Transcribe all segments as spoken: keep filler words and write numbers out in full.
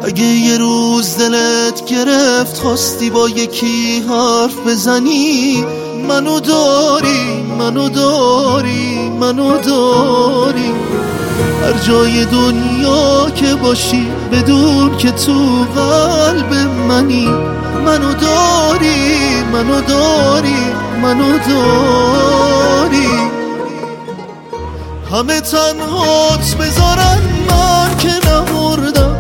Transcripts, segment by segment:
اگه یه روز دلت گرفت خواستی با یکی حرف بزنی، منو داری منو داری منو داری. هر جای دنیا که باشی بدون که تو قلب منی، منو داری منو داری منو داری. همه تنهات بذارن من که نمردم،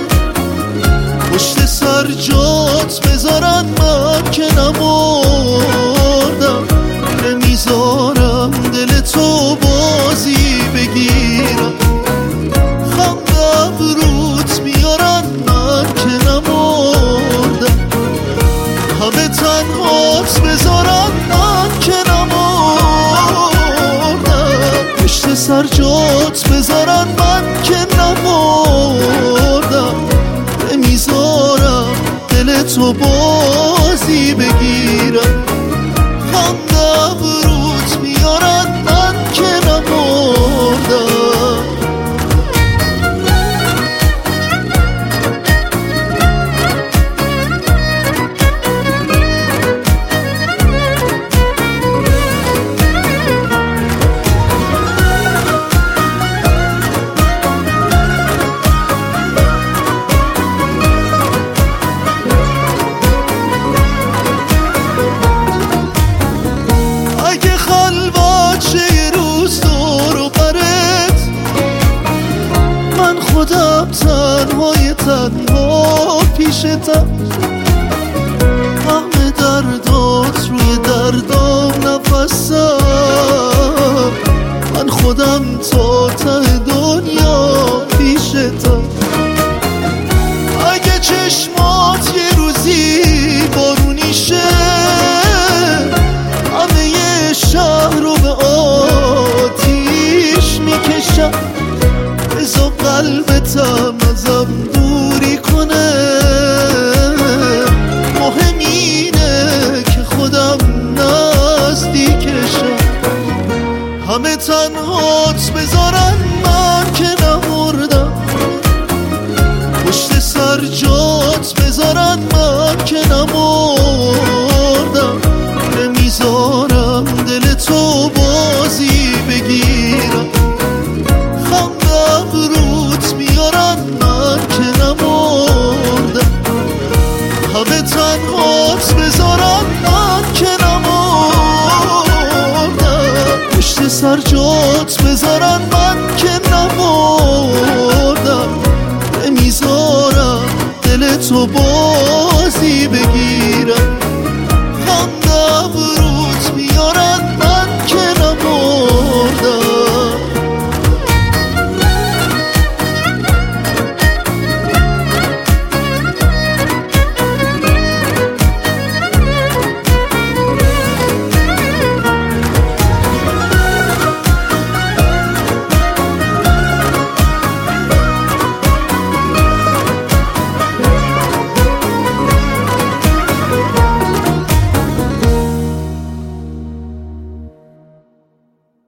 پشت سر جات بذارن من که نمردم. نمیذارم دل تو بازی بگیرم، خندم روت میارن من که نمردم. همه تنهات بذارن من که نمردم، پشت سر جات بذارن من که نمردم. نمیذارم دل تو بازی بگیرم، خندم روت میارن من که نمردم. خودم تنهای تنها پیشتم، همه دردات روی دردام نفسم. من خودم تا ته دنیا پیشتم. اگه چشمات یه روزی بارونی شه، همه یه شهر رو به آتیش میکشم. بزا قلبتم ازم دوری کنه، مهم اینه که خودم نزدیکشم. همه تنهات بذارن من که نمردم، پشت سر جات بذارن من که نمردم. نمیذارم دل تو بازی بگیرم، خندم روت میارن من که نمردم. همه تنهات بذارن من که نمردم، پشت سر جات بذارن